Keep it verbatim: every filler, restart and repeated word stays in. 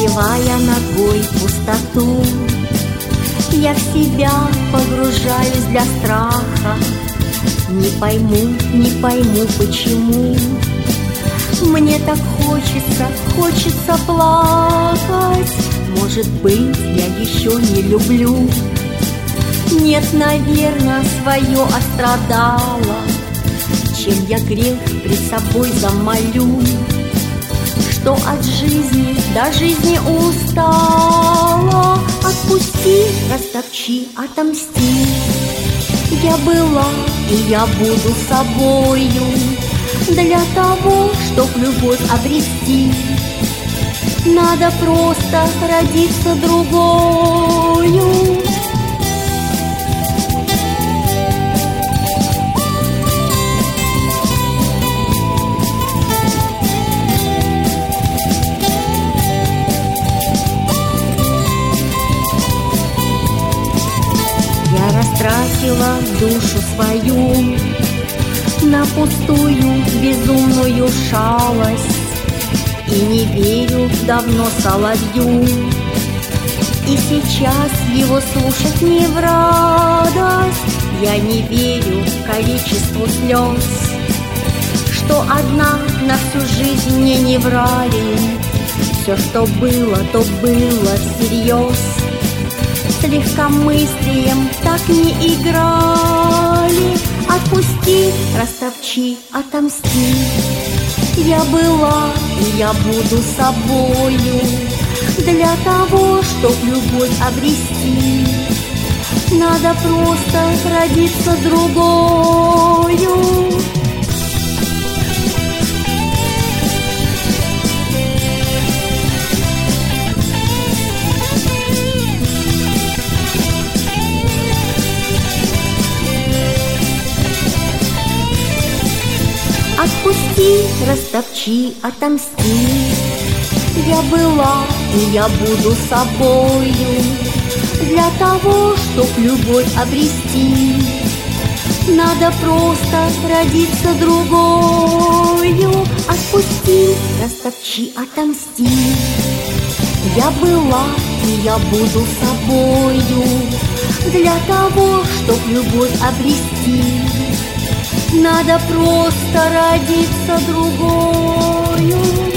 Разбивая ногой пустоту, я в себя погружаюсь для страха. Не пойму, не пойму, почему мне так хочется, хочется плакать. Может быть, я еще не люблю. Нет, наверное, свое острадала. Чем я грех пред собой замолю, что от жизни до жизни устала. Отпусти, растопчи, отомсти. Я была и я буду собою для того, чтоб любовь обрести. Надо просто родиться другою. Я растратила душу свою на пустую безумную шалость, и не верю давно соловью, и сейчас его слушать не в радость. Я не верю количеству слез, что одна на всю жизнь мне не врали. Все, что было, то было всерьез. С легкомыслием так не играли. Отпусти, растопчи, отомсти. Я была и я буду собою для того, чтоб любовь обрести. Надо просто родиться другою. Отпусти, растопчи, отомсти. Я была и я буду собою для того, чтоб любовь обрести. Надо просто родиться другою. Отпусти, растопчи, отомсти. Я была и я буду собою для того, чтоб любовь обрести. Надо просто родиться другою.